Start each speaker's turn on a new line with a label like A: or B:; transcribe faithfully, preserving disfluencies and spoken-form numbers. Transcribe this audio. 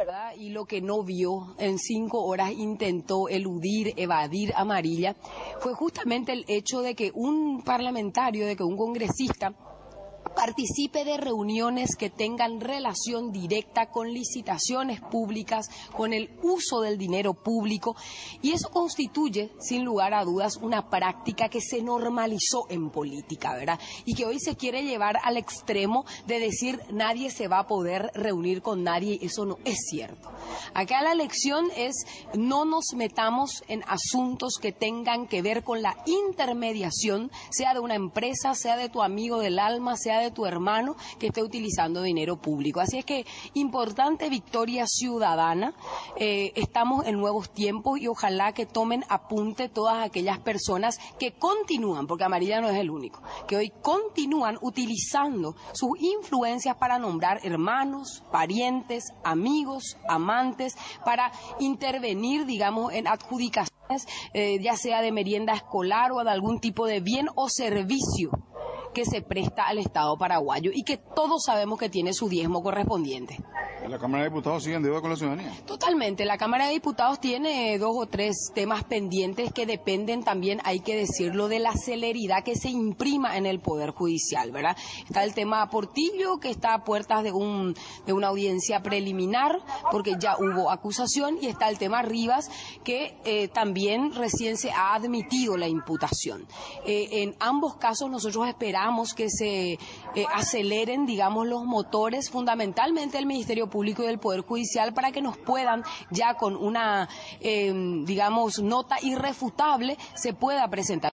A: ¿verdad? Y lo que no vio, en cinco horas intentó eludir, evadir Amarilla, fue justamente el hecho de que un parlamentario, de que un congresista participe de reuniones que tengan relación directa con licitaciones públicas, con el uso del dinero público, y eso constituye, sin lugar a dudas, una práctica que se normalizó en política, ¿verdad? Y que hoy se quiere llevar al extremo de decir nadie se va a poder reunir con nadie, y eso no es cierto. Acá la lección es no nos metamos en asuntos que tengan que ver con la intermediación, sea de una empresa, sea de tu amigo del alma, sea de tu hermano que esté utilizando dinero público. Así es que importante victoria ciudadana, eh, estamos en nuevos tiempos y ojalá que tomen apunte todas aquellas personas que continúan, porque Amarilla no es el único, que hoy continúan utilizando sus influencias para nombrar hermanos, parientes, amigos, amantes, para intervenir, digamos, en adjudicaciones, eh, ya sea de merienda escolar o de algún tipo de bien o servicio que se presta al Estado paraguayo y que todos sabemos que tiene su diezmo correspondiente.
B: ¿La Cámara de Diputados sigue en deuda con la ciudadanía?
A: Totalmente. La Cámara de Diputados tiene dos o tres temas pendientes que dependen también, hay que decirlo, de la celeridad que se imprima en el Poder Judicial, ¿verdad? Está el tema Portillo, que está a puertas de, un, de una audiencia preliminar, porque ya hubo acusación, y está el tema Rivas, que eh, también recién se ha admitido la imputación. Eh, en ambos casos nosotros esperamos que se eh, aceleren, digamos, los motores, fundamentalmente el Ministerio Público y del Poder Judicial, para que nos puedan, ya con una, eh, digamos, nota irrefutable, se pueda presentar.